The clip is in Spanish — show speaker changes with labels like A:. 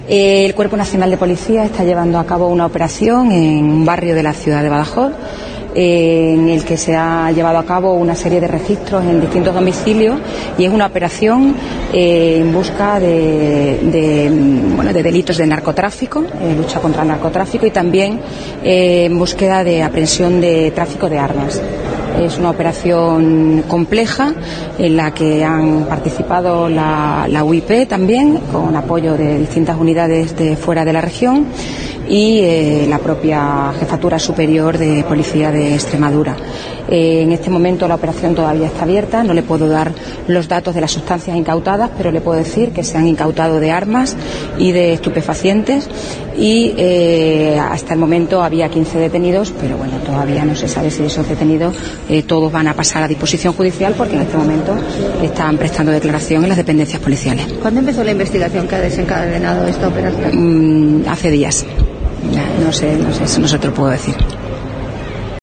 A: El Cuerpo Nacional de Policía está llevando a cabo una operación en un barrio de la ciudad de Badajoz, en el que se ha llevado a cabo una serie de registros en distintos domicilios, y es una operación en busca de delitos de narcotráfico, lucha contra el narcotráfico, y también en búsqueda de aprehensión de tráfico de armas. Es una operación compleja en la que han participado la UIP también, con apoyo de distintas unidades de fuera de la región, y la propia Jefatura Superior de Policía de Extremadura. En este momento la operación todavía está abierta, no le puedo dar los datos de las sustancias incautadas, pero le puedo decir que se han incautado de armas y de estupefacientes, y hasta el momento había 15 detenidos, pero bueno, todavía no se sabe si esos detenidos todos van a pasar a disposición judicial, porque en este momento están prestando declaración en las dependencias policiales.
B: ¿Cuándo empezó la investigación que ha desencadenado esta operación?
A: Hace días. No sé, eso no se te lo puedo decir.